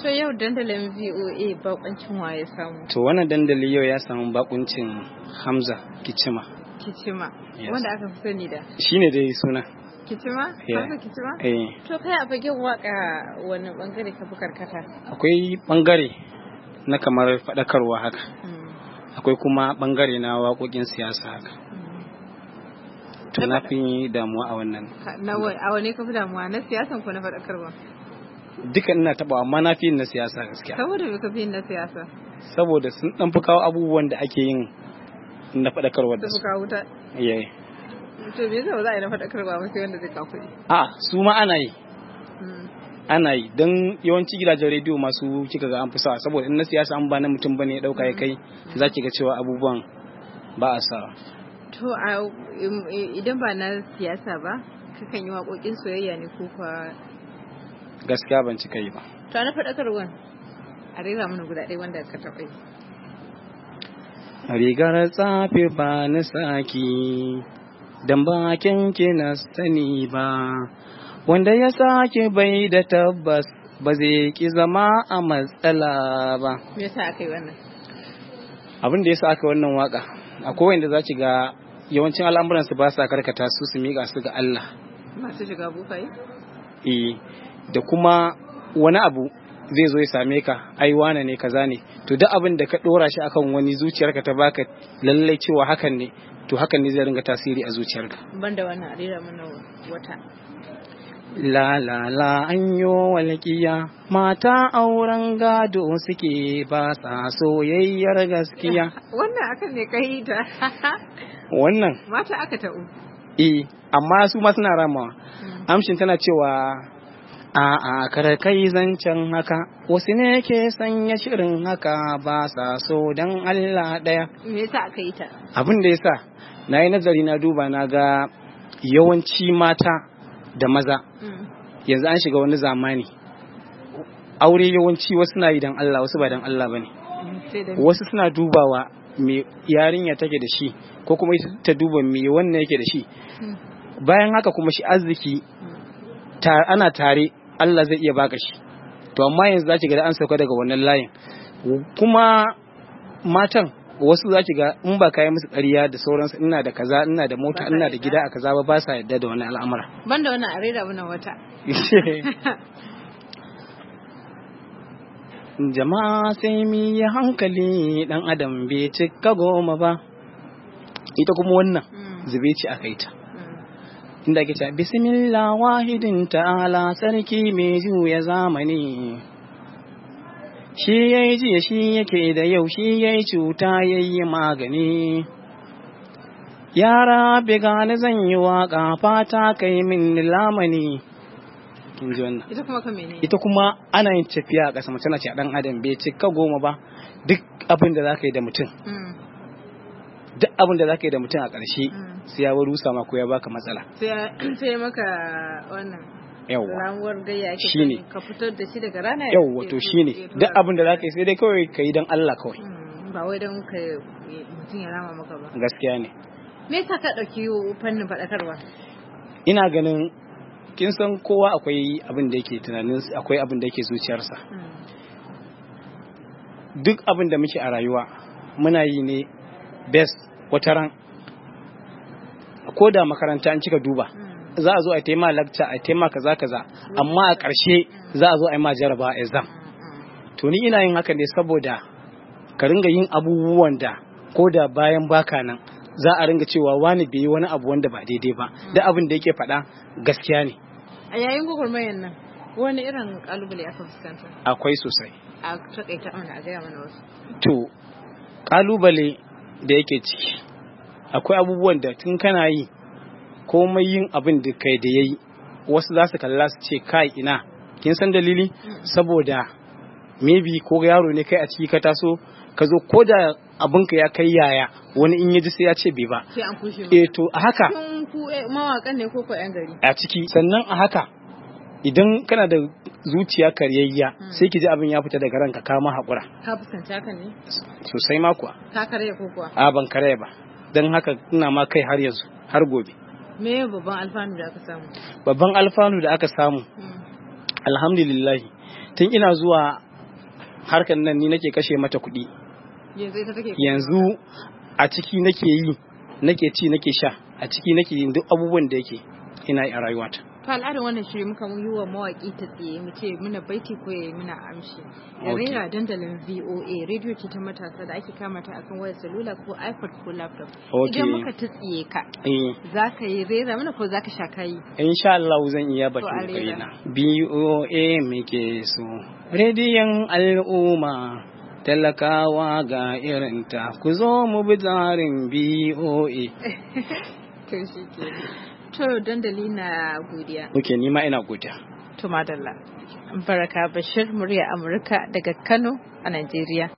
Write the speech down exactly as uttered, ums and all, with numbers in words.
To yau dandalin V O A bakuncin wa ya samu? To wannan dandali yau ya samu bakuncin Hamza Kicima. Kicima. Yes. Wanda aka fi sani da? Shine dai suna. Kicima? Yeah. Hamza Kicima? Eh. To kai a fagen waka wani bangare ka fi karkata? Akwai bangare na kamar fadakarwa haka. Mm. Akwai kuma bangare na waƙoƙin siyasa haka. Mm. To na fi damuwa a wannan. Na a wane ka fi damuwa, na siyasan ko na fadakarwa? Duka ina taɓa amma na fi yin na siyasa gaskiya. Saboda me ka fi yin na siyasa? Saboda sun dan fi kawo abubuwan da ake yin na fadakarwa da Su su. fi kawo wuta? Yeah. To me yasa ba za a yi na fadakarwa ba sai wanda zai kawo kuɗi? A su ma ana yi. Mm. Ana yi don yawanci gidajen rediyo masu kika ga an fi sawa saboda in na siyasa an ba na mutum bane ya dauka ya kai za ki ga cewa abubuwan ba a sawa. To a idan ba na siyasa ba kakan yi waƙoƙin soyayya ne ko kwa? Gaskiya ban cika yi ba. To na faɗakarwan a rera mana guda ɗaya wanda ka taɓa yi. Rigar tsafi ba na saki dan bakin ki na sani ba wanda ya sake bai da tabbas ba zai ki zama a matsala ba. Me yasa aka yi wannan? Abin da yasa aka wannan waka akwai wanda za ki ga yawancin al'amuransu ba sa karkata su su miƙa su ga Allah. Masu shiga bufaye? Eh, da kuma wani abu zai zo ya same ka ai wane ne kaza ne to duk abin da ka dora shi akan wani zuciyarka ta baka lallai cewa hakan ne to hakan ne zai ringa tasiri a zuciyarka. Banda wannan a rera mana wata. La la la anyo walƙiya mata auren gado suke ba sa soyayyar gaskiya. Wannan akan ne kai ta. Wannan Mata aka ta'u. eh amma su ma suna ramawa. Amshin tana cewa a'a kar kai zancen haka wasu ne ke sanya shirin haka ba sa so dan Allah daya. Me yasa aka yi ta? Abin da yasa na yi nazari na duba na ga yawanci mata da maza yanzu an shiga wani zamani aure yawanci wasu na yi dan Allah wasu ba dan Allah bane. Wasu suna dubawa me yarinya take da shi ko kuma ta duba me wannan yake da shi bayan haka kuma shi arziki ana tare Allah zai iya baka shi to amma yanzu zaki ga an sauka daga wannan layin kuma matan wasu zaki ga in ba kai musu ƙarya da sauransu ina da kaza ina da mota ina da gida a kaza ba ba sa yadda da wannan al'amura banda wannan a rera wannan wata. Jama'a sai mi yi hankali dan adam bai cika goma ba ita kuma wannan zube ce aka yi ta inda ake cewa bismillah wahidin ta'ala sarki mai juya zamani shi yayi jiya shi yake da yau shi yayi cuta yayi magani yara bi gani zan yi waka fata kai min lamani kin ji wannan ita kuma kame ne ita kuma ana yin tafiya a ƙasa mace na ce dan adam bai cika goma ba duk abin da zaka yi da mutum duk abin da zaka yi da mutum a ƙarshe sai ya rusa ma ko ya baka matsala sai maka wannan yawa ramuwar gayya ake shine ka fitar da shi daga rana yawa to shine duk abin da zaka yi sai dai kawai ka yi dan Allah kawai ba wai dan ka mutum ya rama maka ba gaskiya ne me yasa ka dauki fannin fadakarwa ina ganin kin san kowa akwai abin da yake tunanin akwai abin da yake zuciyarsa duk abin da muke a rayuwa muna yi ne best wataran ko da makaranta an cika duba za a zo a taima lecture a taima kaza kaza amma a ƙarshe za a zo a yi ma jaraba exam to ni ina yin haka ne saboda ka ringa yin abubuwan da ko da bayan baka nan za a ringa cewa wani bai yi wani abu wanda ba daidai ba da abin da yake faɗa gaskiya ne a yayin gwagwarmayar nan wani irin kalubale aka fuskanta akwai sosai a takaita mana a gaya mana wasu to kalubale da yake ciki akwai abubuwan da tun kana yi komai yin abin da kai da yayi wasu za su kalla su ce kai ina kin san dalili saboda maybe ko yaro ne kai a ciki ka taso ka zo ko da abinka ya kai yaya wani in yaji sai ya ce bai ba sai an kushe eh to a haka kun ku mawakan ne ko ko yan gari a ciki sannan a haka idan kana da zuciya karyayya sai ki ji abin ya fita daga ranka kama haƙura ka fuskanci haka ne sosai ma kuwa ka karya ko kuwa a ban karya ba don haka ina ma kai har yanzu har gobe me babban alfanu da aka samu babban alfanu da aka samu alhamdulillah tun ina zuwa harkar nan ni nake kashe mata kuɗi. Yanzu a ciki nake yi, nake ci, nake sha, a ciki nake yin duk abubuwan da yake ina yi a rayuwata. To al'adar wannan shiri muka yi wa mawaƙi ta tsaye mu ce muna baiti ko ya yi muna amshi. Da rera dandalin V O A rediyo ce ta matasa da ake kama ta akan wayar salula ko iPod ko laptop. Idan muka ta tsaye ka, za ka yi rera mana ko za ka sha kayi? Insha Allah zan iya bakin kaina. V O A muke so. Rediyon al'umma talakawa ga irinta ku zo mu bi tsarin V O A. To shi ke. To dandali na godiya. Ok, ni ma ina godiya. To madalla. Baraka Bashir, murya Amurka daga Kano a Najeriya.